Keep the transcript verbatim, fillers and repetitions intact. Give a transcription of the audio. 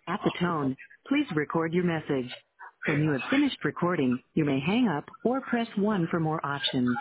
At the tone, please record your message. When you have finished recording, you may hang up or press one for more options.